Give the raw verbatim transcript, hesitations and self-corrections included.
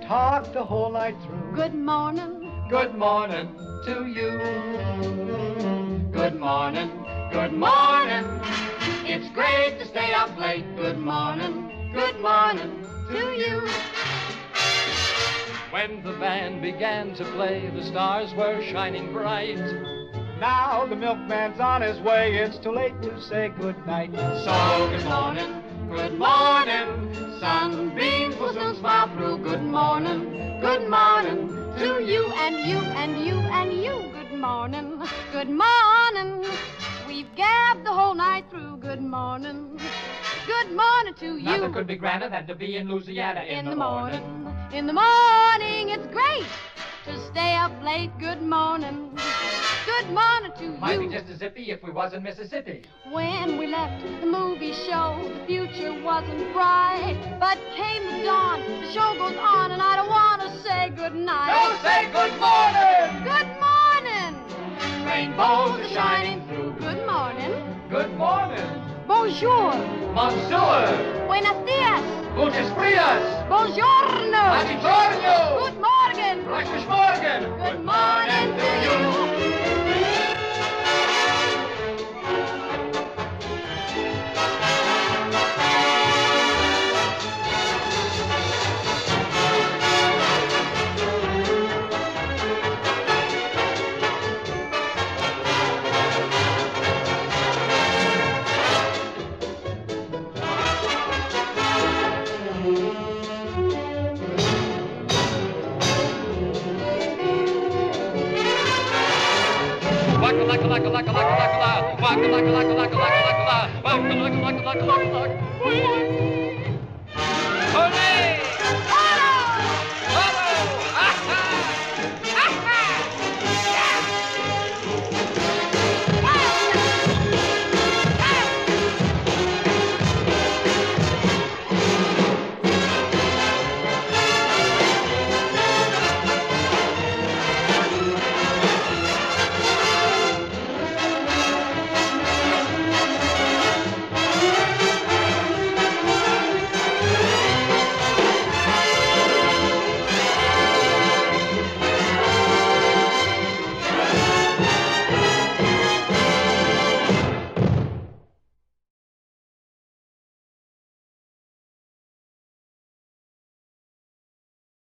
talk the whole night through. Good morning. Good morning to you. Good morning, good morning. It's great to stay up late. Good morning, good morning to you. When the band began to play, the stars were shining bright. Now the milkman's on his way. It's too late to say good night. So good morning, good morning. Sunbeams will soon smile through. Good morning, good morning to you and you and you and you. Good morning, good morning. We've gabbed the whole night through. Good morning, good morning to you. Nothing could be grander than to be in Louisiana in, In the, the morning. morning, in the morning, it's great to stay up late. Good morning, good morning to Might you. be just as zippy if we was in Mississippi. When we left the movie show, the future wasn't bright. But came the dawn, the show goes on, and I don't want to say good night. Don't say good morning! Good morning! Rainbows are shining through. Good morning. Good morning. Bonjour. Monsieur. Buenos dias. Gutes Frias. Buongiorno. Buongiorno. Good morning. Guten Morgen. Good morning to you. Waka laka laka laka laka laka la. Waka laka laka laka laka laka la. Waka laka laka laka laka laka. Hooray!